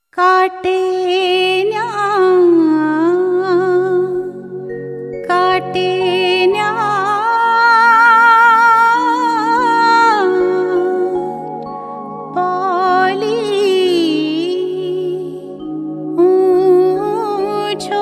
काटे न्या काटे न्या पाली ऊंचो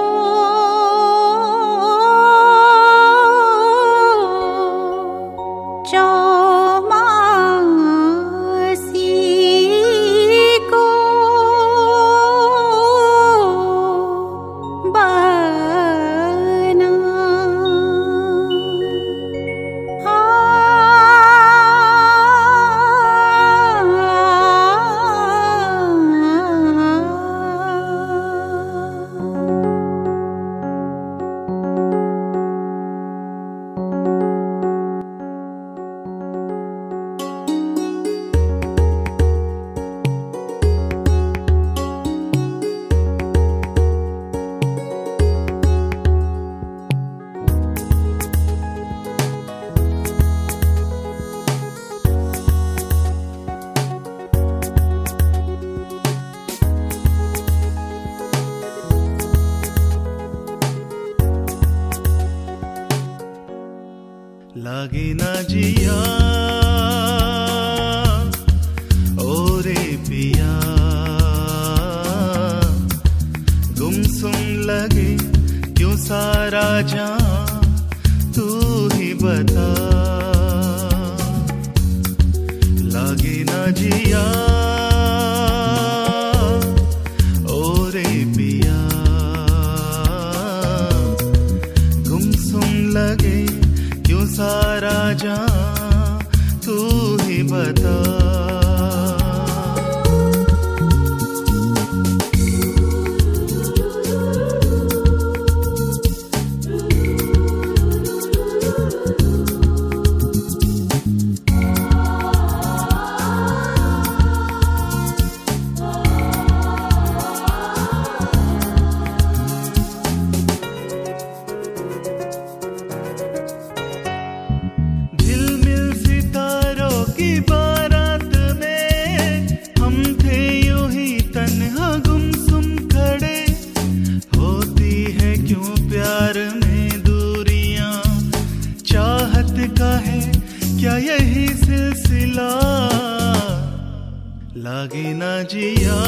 लागे ना जिया ओरे पिया गुमसुम लगे क्यों सारा जहां तू ही बता। लागे ना जिया ओरे पिया गुमसुम लगे क्यों सारा जहां तू ही बता। बारात में हम थे यूं ही तन्हा गुमसुम खड़े, होती है क्यों प्यार में दूरियां, चाहत का है क्या यही सिलसिला। लागे ना जिया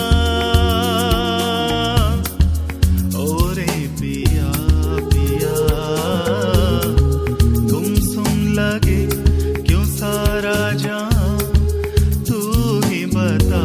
ओरे पिया पिया गुमसुम लगे क्यों सारा जहां तू ही बता।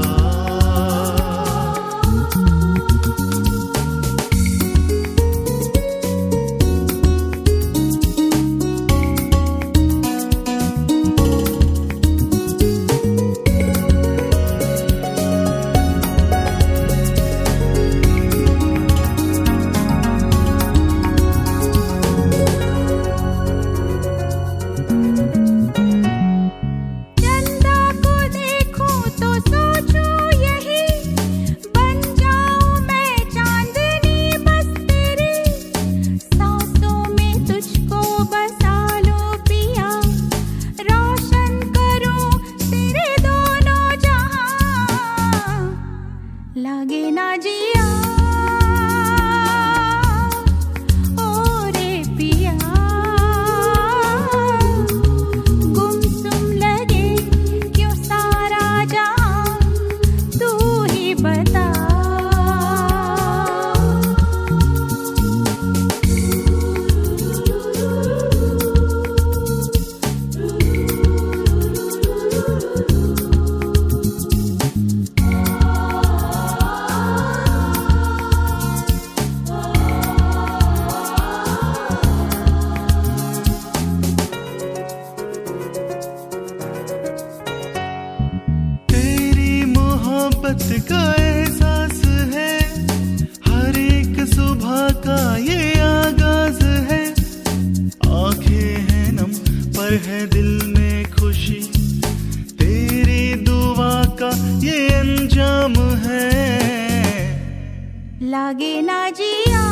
लागे ना जिया ओरे पिया गुमसुम लगे क्यों सारा जहां तू ही बता। मोहब्बत का एहसास है, हर एक सुबह का ये आगाज है। आंखें हैं नम पर है दिल में खुशी, तेरी दुआ का ये अंजाम है। लागे ना जिया